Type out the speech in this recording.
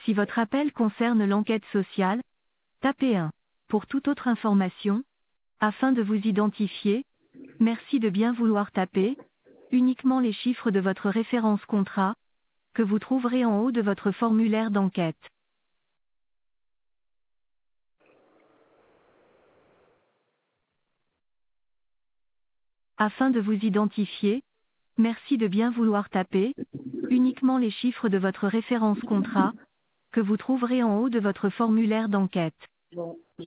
Si votre appel concerne l'enquête sociale, tapez 1. Pour toute autre information, afin de vous identifier, merci de bien vouloir taper uniquement les chiffres de votre référence contrat, que vous trouverez en haut de votre formulaire d'enquête. Afin de vous identifier, merci de bien vouloir taper uniquement les chiffres de votre référence contrat, que vous trouverez en haut de votre formulaire d'enquête. Bon.